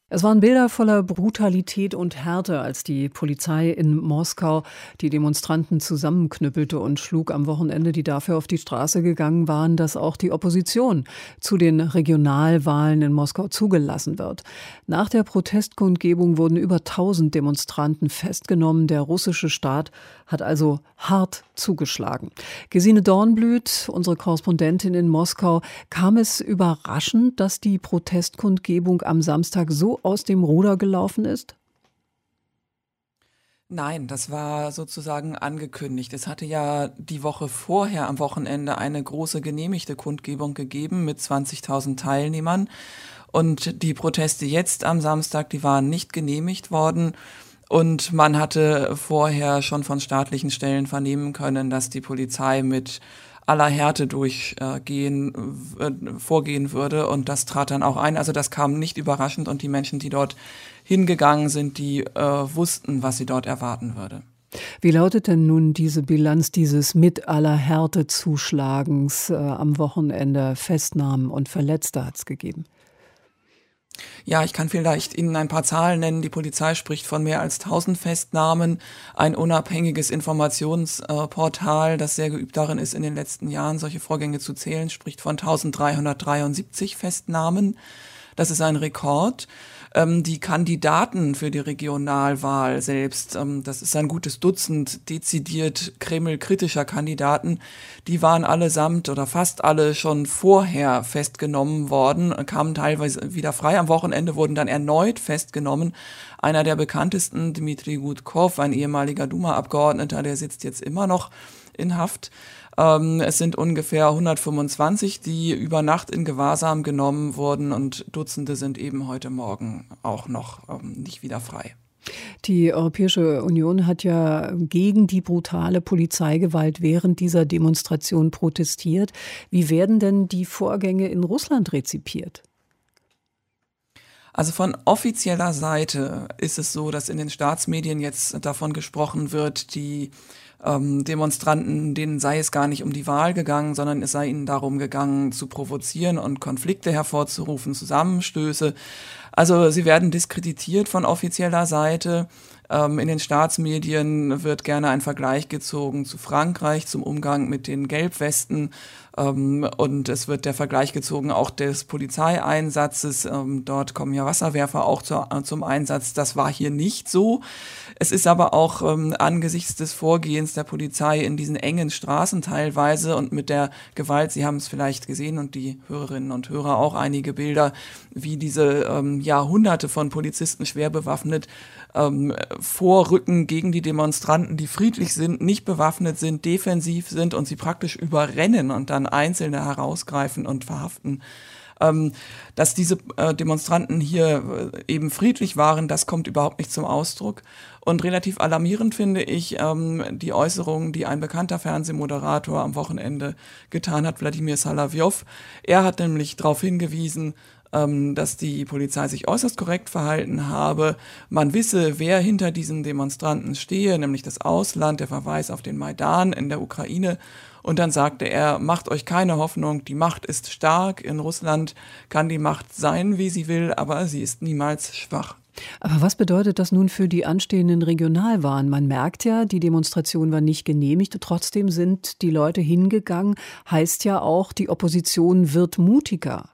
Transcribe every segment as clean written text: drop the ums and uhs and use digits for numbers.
Es waren Bilder voller Brutalität und Härte, als die Polizei in Moskau die Demonstranten zusammenknüppelte und schlug am Wochenende, die dafür auf die Straße gegangen waren, dass auch die Opposition zu den Regionalwahlen in Moskau zugelassen wird. Nach der Protestkundgebung wurden über 1000 Demonstranten festgenommen. Der russische Staat hat also hart zugeschlagen. Gesine Dornblüt, unsere Korrespondentin in Moskau, kam es überraschend, dass die Protestkundgebung am Samstag so aus dem Ruder gelaufen ist? Nein, das war sozusagen angekündigt. Es hatte ja die Woche vorher am Wochenende eine große genehmigte Kundgebung gegeben mit 20.000 Teilnehmern. Und die Proteste jetzt am Samstag, die waren nicht genehmigt worden. Und man hatte vorher schon von staatlichen Stellen vernehmen können, dass die Polizei mit aller Härte vorgehen würde. Und das trat dann auch ein. Also das kam nicht überraschend. Und die Menschen, die dort hingegangen sind, die wussten, was sie dort erwarten würde. Wie lautet denn nun diese Bilanz dieses mit aller Härte Zuschlagens am Wochenende? Festnahmen und Verletzte hat es gegeben. Ja, ich kann vielleicht Ihnen ein paar Zahlen nennen. Die Polizei spricht von mehr als 1000 Festnahmen. Ein unabhängiges Informationsportal, das sehr geübt darin ist, in den letzten Jahren solche Vorgänge zu zählen, spricht von 1373 Festnahmen. Das ist ein Rekord. Die Kandidaten für die Regionalwahl selbst, das ist ein gutes Dutzend dezidiert Kreml-kritischer Kandidaten, die waren allesamt oder fast alle schon vorher festgenommen worden, kamen teilweise wieder frei. Am Wochenende wurden dann erneut festgenommen. Einer der bekanntesten, Dmitri Gudkov, ein ehemaliger Duma-Abgeordneter, der sitzt jetzt immer noch in Haft. Es sind ungefähr 125, die über Nacht in Gewahrsam genommen wurden und Dutzende sind eben heute Morgen auch noch nicht wieder frei. Die Europäische Union hat ja gegen die brutale Polizeigewalt während dieser Demonstration protestiert. Wie werden denn die Vorgänge in Russland rezipiert? Also von offizieller Seite ist es so, dass in den Staatsmedien jetzt davon gesprochen wird, die Demonstranten, denen sei es gar nicht um die Wahl gegangen, sondern es sei ihnen darum gegangen, zu provozieren und Konflikte hervorzurufen, Zusammenstöße. Also sie werden diskreditiert von offizieller Seite. In den Staatsmedien wird gerne ein Vergleich gezogen zu Frankreich, zum Umgang mit den Gelbwesten. Und es wird der Vergleich gezogen auch des Polizeieinsatzes. Dort kommen ja Wasserwerfer auch zum Einsatz. Das war hier nicht so. Es ist aber auch angesichts des Vorgehens der Polizei in diesen engen Straßen teilweise und mit der Gewalt, Sie haben es vielleicht gesehen und die Hörerinnen und Hörer auch einige Bilder, wie diese Hunderte von Polizisten schwer bewaffnet vorrücken gegen die Demonstranten, die friedlich sind, nicht bewaffnet sind, defensiv sind und sie praktisch überrennen und dann Einzelne herausgreifen und verhaften. Dass diese Demonstranten hier eben friedlich waren, das kommt überhaupt nicht zum Ausdruck. Und relativ alarmierend finde ich die Äußerung, die ein bekannter Fernsehmoderator am Wochenende getan hat, Wladimir Salavjov. Er hat nämlich darauf hingewiesen, dass die Polizei sich äußerst korrekt verhalten habe. Man wisse, wer hinter diesen Demonstranten stehe, nämlich das Ausland, der Verweis auf den Maidan in der Ukraine. Und dann sagte er, macht euch keine Hoffnung, die Macht ist stark. In Russland kann die Macht sein, wie sie will, aber sie ist niemals schwach. Aber was bedeutet das nun für die anstehenden Regionalwahlen? Man merkt ja, die Demonstration war nicht genehmigt, trotzdem sind die Leute hingegangen. Heißt ja auch, die Opposition wird mutiger.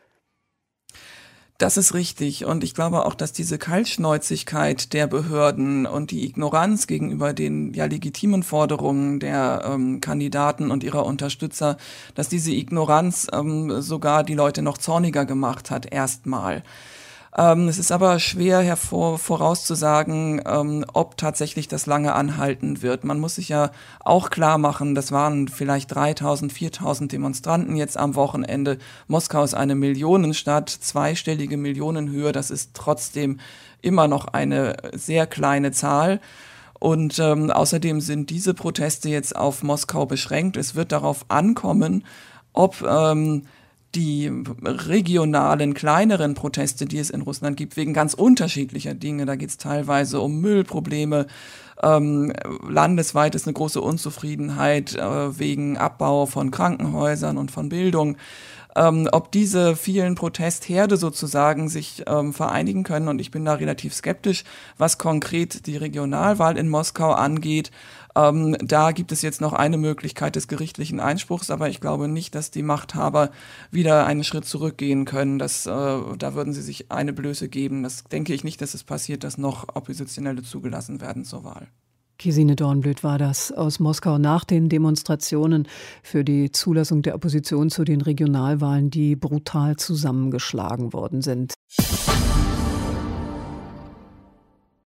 Das ist richtig und ich glaube auch, dass diese Kaltschnäuzigkeit der Behörden und die Ignoranz gegenüber den legitimen Forderungen der Kandidaten und ihrer Unterstützer, dass diese Ignoranz sogar die Leute noch zorniger gemacht hat, erstmal. Es ist aber schwer vorauszusagen, ob tatsächlich das lange anhalten wird. Man muss sich ja auch klar machen, das waren vielleicht 3000, 4000 Demonstranten jetzt am Wochenende. Moskau ist eine Millionenstadt, zweistellige Millionenhöhe. Das ist trotzdem immer noch eine sehr kleine Zahl. Und außerdem sind diese Proteste jetzt auf Moskau beschränkt. Es wird darauf ankommen, ob die regionalen, kleineren Proteste, die es in Russland gibt, wegen ganz unterschiedlicher Dinge. Da geht es teilweise um Müllprobleme. Landesweit ist eine große Unzufriedenheit wegen Abbau von Krankenhäusern und von Bildung. Ob diese vielen Protestherde sozusagen sich vereinigen können, und ich bin da relativ skeptisch, was konkret die Regionalwahl in Moskau angeht. Da gibt es jetzt noch eine Möglichkeit des gerichtlichen Einspruchs, aber ich glaube nicht, dass die Machthaber wieder einen Schritt zurückgehen können. Da würden sie sich eine Blöße geben. Das denke ich nicht, dass es passiert, dass noch Oppositionelle zugelassen werden zur Wahl. Gesine Dornblüt war das aus Moskau nach den Demonstrationen für die Zulassung der Opposition zu den Regionalwahlen, die brutal zusammengeschlagen worden sind.